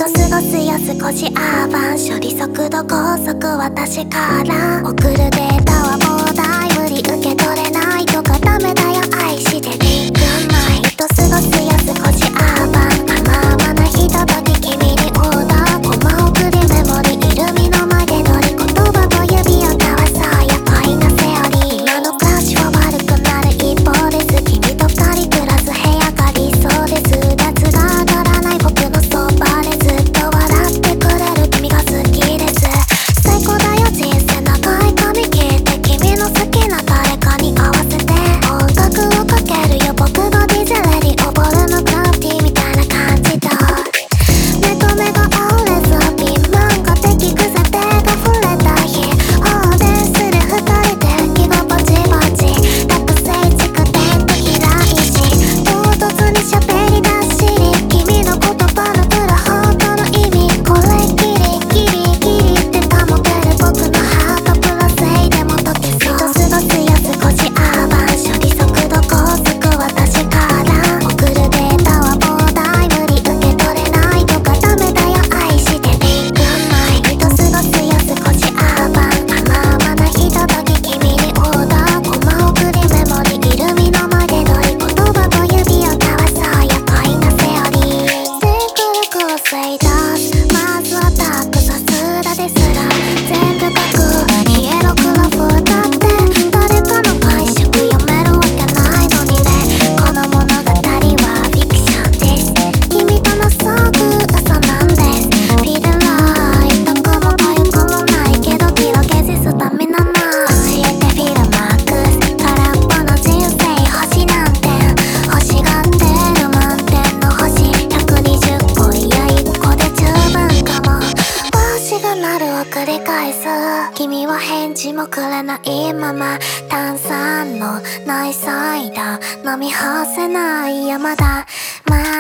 過ごすよ少しアーバン処理速度高速私から送るデータは膨大無理受け取れないとかダメだよ愛していく前と過ごすよ少しアーバン甘々なひととき君にオーダーコマ送りメモリいる身の前で取り言葉と指を交わそうよ恋のセオリー今のクラッシュは悪くなる一方です君と二人暮らす部屋が理想です脱が上がらない僕のそばでずっと笑ってくれる君が好きです最高だよ人生長い髪切って君の好きな誰かに合わせて音楽をかけるよ僕が DJ レディオボルのグラフィティみたいな感じだ目と目が合うレズピンマンが敵癖手が触れた日放電する二人で気がバチバチ学生地区テント開いし唐突に喋り出し君の言葉の裏本当の意味これギリギリギリって保てる僕のハートプラスイでも解けそう過ごすよ少しアーバン処理速度高速私から送るデータは膨大無理受け取れないとかダメだよ愛していく前と過ごすよ少しアーバン甘々なひととき君にオーダーコマ送りメモリいる身の前で取り言葉と指を交わそうよ恋のセオリーシンクル構成出すまずはタックさすらですら全部書くヒエログラフだって誰かの解釈読めるわけないのにねこの物語はフィクションです君との遭遇嘘なんですフィルライ痛くも痒くもないけど色消しスタミナない教えてフィルマークス空っぽの人生星なんて欲しがってる満点の星120個いや1個で十分かも星が鳴るを繰り返す君は返事もくれないまま炭酸のないサイダー飲み干せない山だ